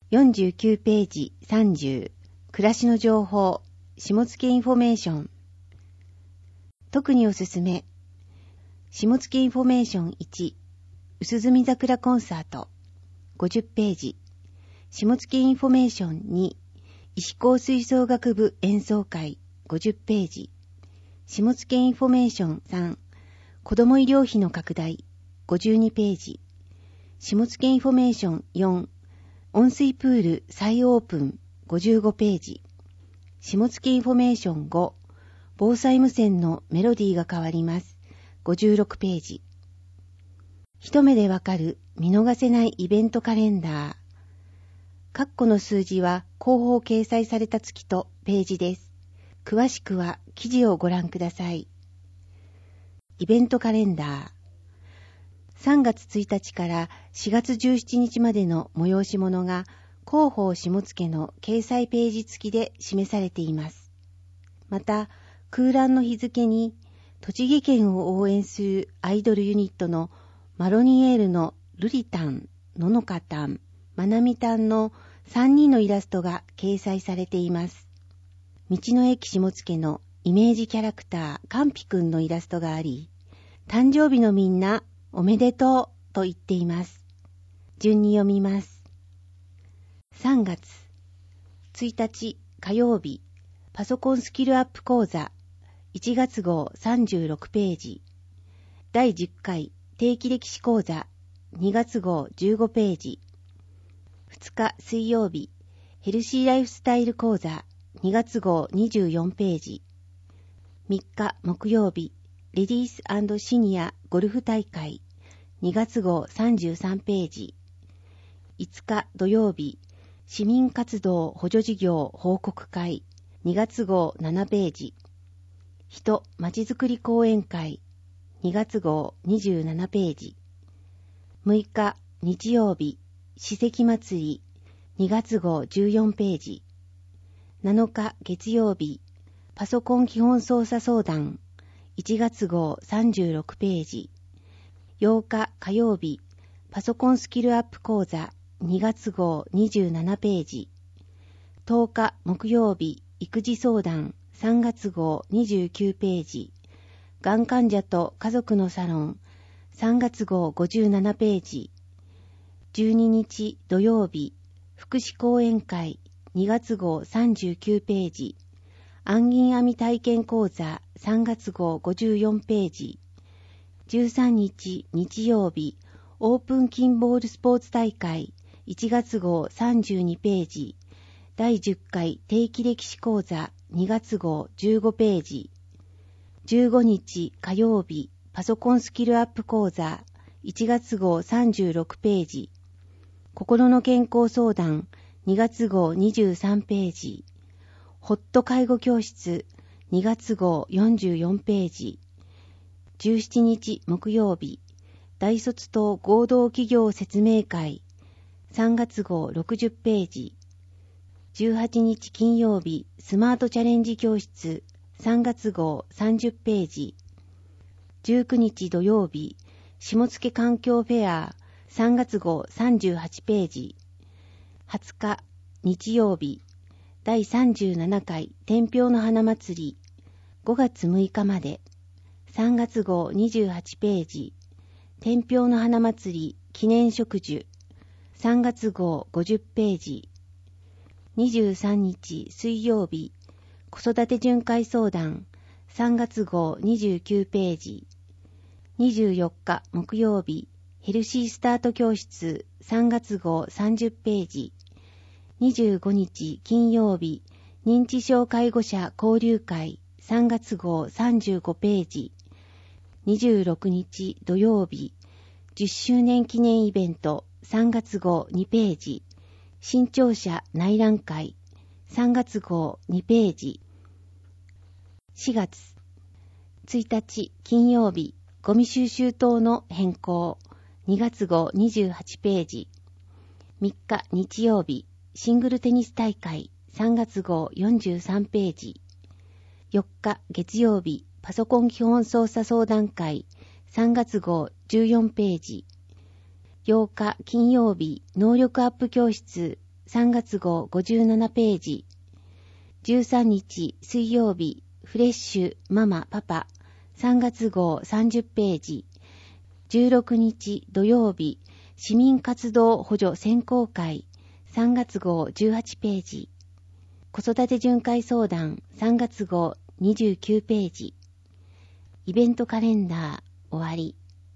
49ページ30、暮らしの情報、下野インフォメーション。特におすすめ。下野インフォメーション1、薄墨桜コンサート。50ページ。下野インフォメーション2、石工吹奏楽部演奏会。50ページ。下野インフォメーション3、子ども医療費の拡大。52ページ。下野インフォメーション4、温水プール再オープン。55ページ。下野インフォメーション5、防災無線のメロディーが変わります。56ページ。一目でわかる見逃せないイベントカレンダー。括弧の数字は後方掲載された月とページです。詳しくは記事をご覧ください。イベントカレンダー。3月1日から4月17日までの催し物が広報下野の掲載ページ付きで示されています。また、空欄の日付に栃木県を応援するアイドルユニットのマロニエールのルリタン、ののかたん、まなみたんの3人のイラストが掲載されています。道の駅下野のイメージキャラクター、かんぴくんのイラストがあり、誕生日のみんなおめでとうと言っています。順に読みます。3月1日火曜日、パソコンスキルアップ講座1月号36ページ、第10回定期歴史講座2月号15ページ、2日水曜日、ヘルシーライフスタイル講座2月号24ページ、3日木曜日、レディース&シニアゴルフ大会2月号33ページ、5日土曜日、市民活動補助事業報告会2月号7ページ、人まちづくり講演会2月号27ページ、6日日曜日、史跡祭り2月号14ページ、7日月曜日、パソコン基本操作相談1月号36ページ、8日火曜日、パソコンスキルアップ講座2月号27ページ、10日木曜日、育児相談3月号29ページ、がん患者と家族のサロン3月号57ページ、12日土曜日、福祉講演会2月号39ページ、暗銀編み体験講座3月号54ページ、13日日曜日、オープンキンボールスポーツ大会1月号32ページ、第10回定期歴史講座2月号15ページ、15日火曜日、パソコンスキルアップ講座1月号36ページ、心の健康相談2月号23ページ、ホット介護教室2月号44ページ、17日木曜日、大卒と合同企業説明会3月号60ページ、18日金曜日、スマートチャレンジ教室3月号30ページ、19日土曜日、下野環境フェア3月号38ページ、20日日曜日、第37回天平の花祭り5月6日まで3月号28ページ、天平の花祭り記念植樹3月号50ページ、23日水曜日、子育て巡回相談3月号29ページ、24日木曜日、ヘルシースタート教室3月号30ページ、25日金曜日、認知症介護者交流会3月号35ページ、26日土曜日、10周年記念イベント3月号2ページ、新潮社内覧会3月号2ページ、4月1日金曜日、ゴミ収集等の変更2月号28ページ、3日日曜日、シングルテニス大会3月号43ページ、4日月曜日、パソコン基本操作相談会3月号14ページ、8日金曜日、能力アップ教室 3月号57ページ。13日水曜日、フレッシュママパパ、3月号30ページ。16日土曜日、市民活動補助選考会、3月号18ページ。子育て巡回相談、3月号29ページ。イベントカレンダー終わり。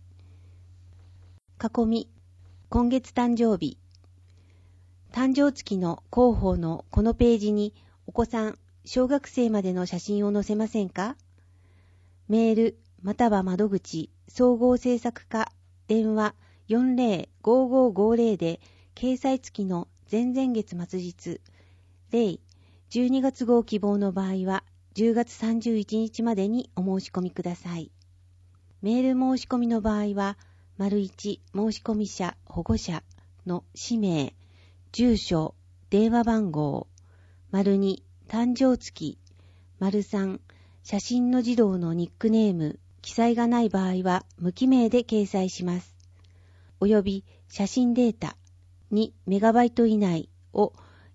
囲み、今月誕生日。誕生月の広報のこのページにお子さん、小学生までの写真を載せませんか？メールまたは窓口、総合制作課、電話 405550 で掲載付きの前々月末日、例12月号希望の場合は10月31日までにお申し込みください。メール申し込みの場合は、1申し込み者、保護者の氏名、住所、電話番号、2誕生月、3写真の児童のニックネーム、記載がない場合は無記名で掲載します。および写真データ2メガバイト以内を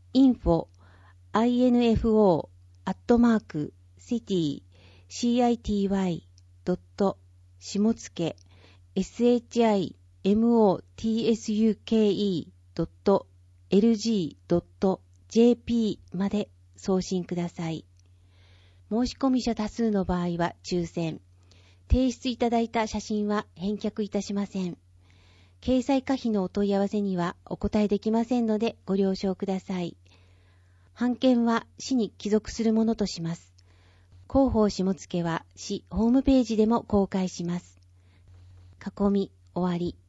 info@city-shimotsuke.lg.jp まで送信ください。申し込み者多数の場合は抽選。提出いただいた写真は返却いたしません。掲載可否のお問い合わせにはお答えできませんのでご了承ください。版権は市に帰属するものとします。広報下野は市ホームページでも公開します。囲み終わり。